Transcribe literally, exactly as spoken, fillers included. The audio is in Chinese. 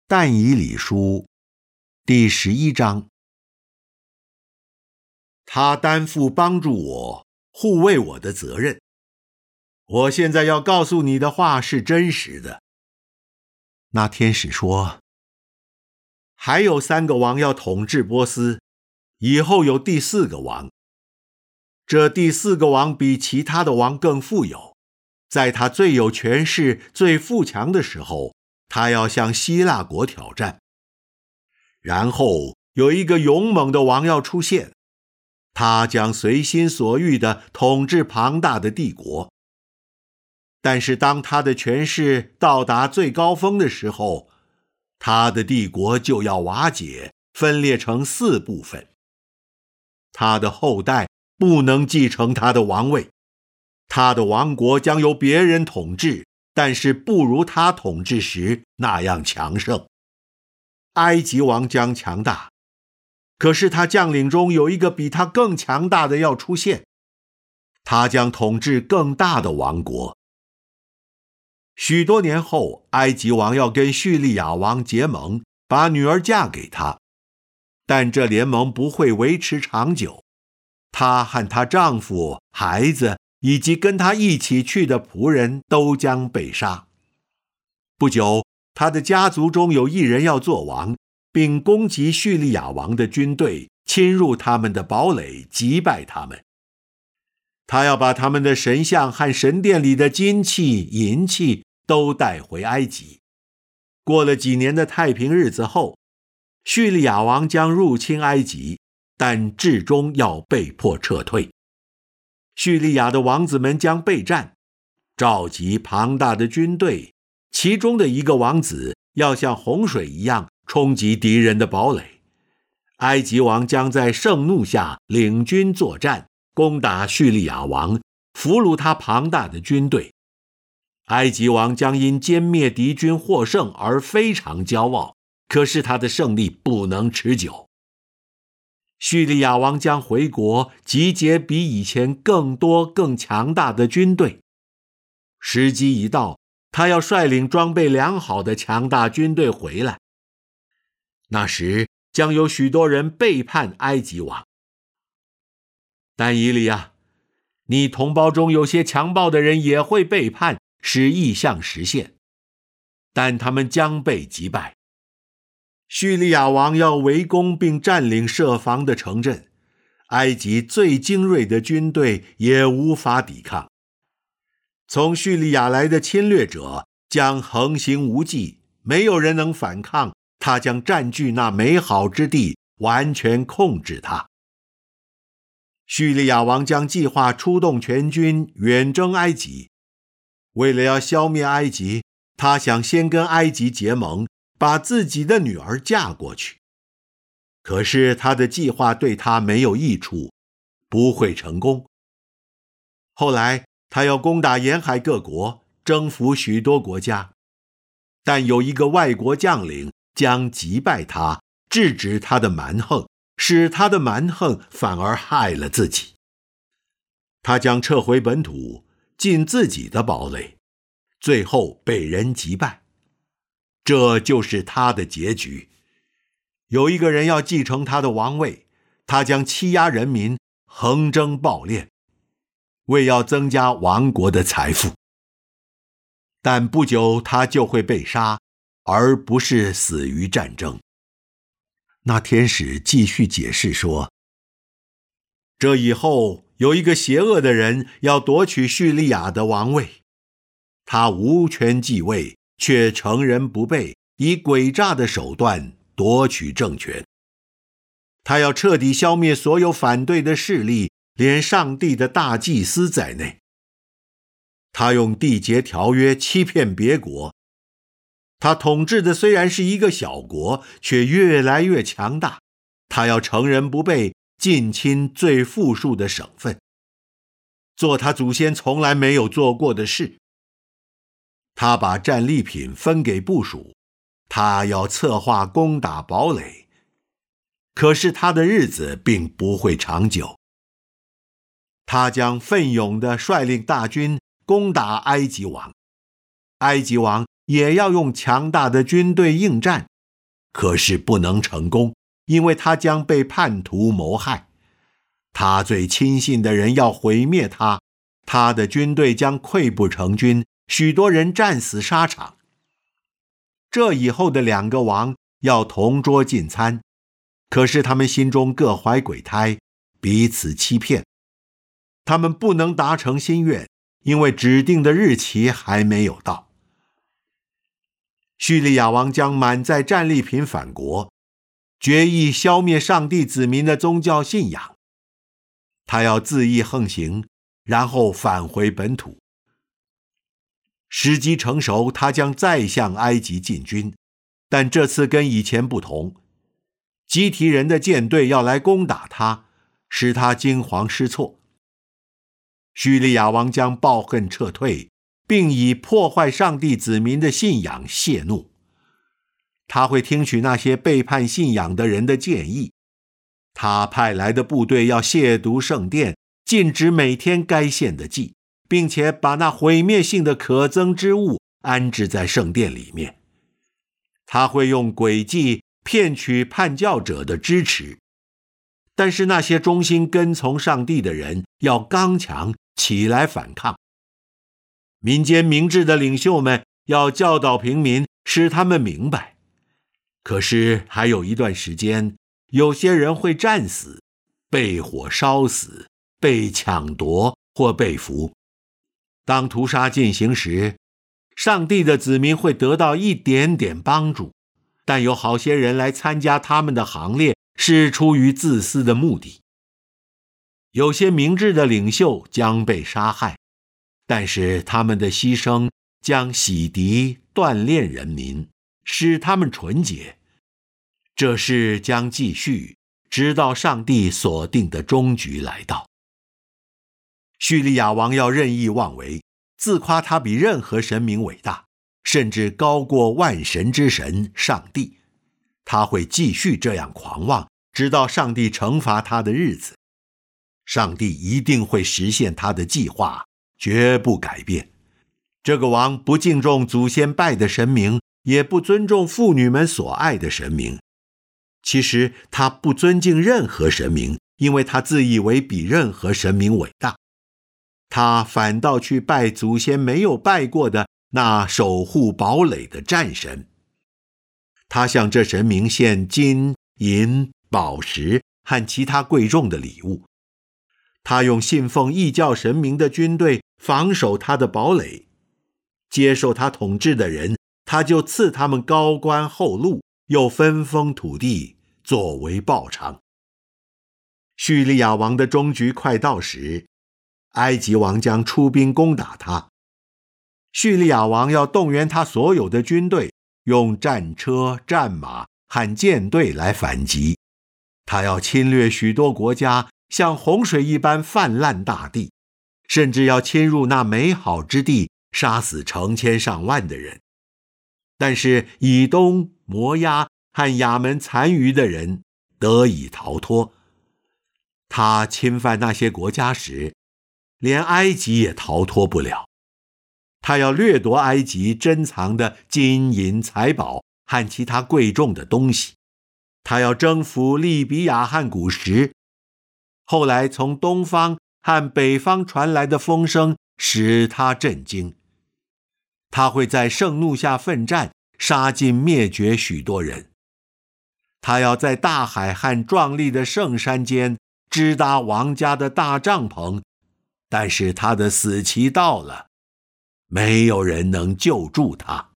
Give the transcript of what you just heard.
但以理书第十一章。他担负帮助我、护卫我的责任。我现在要告诉你的话是真实的。那天使说，还有三个王要统治波斯，以后有第四个王。这第四个王比其他的王更富有，在他最有权势、最富强的时候，他要向希腊国挑战。然后有一个勇猛的王要出现，他将随心所欲地统治庞大的帝国。但是当他的权势到达最高峰的时候，他的帝国就要瓦解，分裂成四部分。他的后代不能继承他的王位，他的王国将由别人统治，但是不如他统治时那样强盛。埃及王将强大，可是他将领中有一个比他更强大的要出现，他将统治更大的王国。许多年后，埃及王要跟叙利亚王结盟，把女儿嫁给他，但这联盟不会维持长久，她和她丈夫、孩子以及跟她一起去的仆人都将被杀。不久，他的家族中有一人要做王，并攻击叙利亚王的军队，侵入他们的堡垒，击败他们。他要把他们的神像和神殿里的金器、银器都带回埃及。过了几年的太平日子后，叙利亚王将入侵埃及，但至终要被迫撤退。叙利亚的王子们将备战，召集庞大的军队，其中的一个王子要像洪水一样冲击敌人的堡垒。埃及王将在盛怒下领军作战，攻打叙利亚王，俘虏他庞大的军队。埃及王将因歼灭敌军获胜而非常骄傲，可是他的胜利不能持久。叙利亚王将回国，集结比以前更多更强大的军队。时机一到，他要率领装备良好的强大军队回来。那时将有许多人背叛埃及王。但以理啊，你同胞中有些强暴的人也会背叛，使异象实现，但他们将被击败。叙利亚王要围攻并占领设防的城镇，埃及最精锐的军队也无法抵抗。从叙利亚来的侵略者将横行无忌，没有人能反抗，他将占据那美好之地，完全控制它。叙利亚王将计划出动全军远征埃及。为了要消灭埃及，他想先跟埃及结盟，把自己的女儿嫁过去。可是他的计划对他没有益处，不会成功。后来他要攻打沿海各国，征服许多国家，但有一个外国将领将击败他，制止他的蛮横，使他的蛮横反而害了自己。他将撤回本土，进自己的堡垒，最后被人击败。这就是他的结局。有一个人要继承他的王位，他将欺压人民，横征暴敛，为要增加王国的财富。但不久他就会被杀，而不是死于战争。那天使继续解释说，这以后有一个邪恶的人要夺取叙利亚的王位，他无权继位，却乘人不备，以诡诈的手段夺取政权。他要彻底消灭所有反对的势力，连上帝的大祭司在内。他用缔结条约欺骗别国。他统治的虽然是一个小国，却越来越强大。他要乘人不备，近侵最富庶的省份，做他祖先从来没有做过的事。他把战利品分给部属，他要策划攻打堡垒，可是他的日子并不会长久。他将奋勇地率领大军攻打埃及王，埃及王也要用强大的军队应战， 可是不能成功，因为他将被叛徒谋害。他最亲信的人要毁灭他，他的军队将溃不成军，许多人战死沙场。这以后的两个王要同桌进餐，可是他们心中各怀鬼胎，彼此欺骗。他们不能达成心愿，因为指定的日期还没有到。叙利亚王将满载战利品返国，决意消灭上帝子民的宗教信仰。他要恣意横行，然后返回本土。时机成熟，他将再向埃及进军，但这次跟以前不同。基提人的舰队要来攻打他，使他惊惶失措。叙利亚王将抱恨撤退，并以破坏上帝子民的信仰泄怒。他会听取那些背叛信仰的人的建议。他派来的部队要亵渎圣殿，禁止每天该献的祭，并且把那毁灭性的可憎之物安置在圣殿里面。他会用诡计骗取叛教者的支持，但是那些忠心跟从上帝的人要刚强起来反抗。民间明智的领袖们要教导平民，使他们明白。可是还有一段时间，有些人会战死，被火烧死，被抢夺或被俘。当屠杀进行时，上帝的子民会得到一点点帮助，但有好些人来参加他们的行列，是出于自私的目的。有些明智的领袖将被杀害，但是他们的牺牲将洗涤锻炼人民，使他们纯洁。这事将继续，直到上帝所定的终局来到。叙利亚王要任意妄为，自夸他比任何神明伟大，甚至高过万神之神上帝。他会继续这样狂妄，直到上帝惩罚他的日子。上帝一定会实现他的计划，绝不改变。这个王不敬重祖先拜的神明，也不尊重妇女们所爱的神明。其实他不尊敬任何神明，因为他自以为比任何神明伟大。他反倒去拜祖先没有拜过的那守护堡垒的战神。他向这神明献金、银、宝石和其他贵重的礼物。他用信奉异教神明的军队防守他的堡垒。接受他统治的人，他就赐他们高官厚禄，又分封土地作为报偿。叙利亚王的终局快到时，埃及王将出兵攻打他。叙利亚王要动员他所有的军队，用战车、战马和舰队来反击。他要侵略许多国家，像洪水一般泛滥大地，甚至要侵入那美好之地，杀死成千上万的人。但是以东、摩押和亚门残余的人得以逃脱。他侵犯那些国家时，连埃及也逃脱不了。他要掠夺埃及珍藏的金银财宝和其他贵重的东西。他要征服利比亚和古时。后来从东方和北方传来的风声使他震惊。他会在盛怒下奋战，杀尽灭绝许多人。他要在大海和壮丽的圣山间支搭王家的大帐篷，但是他的死期到了，没有人能救助他。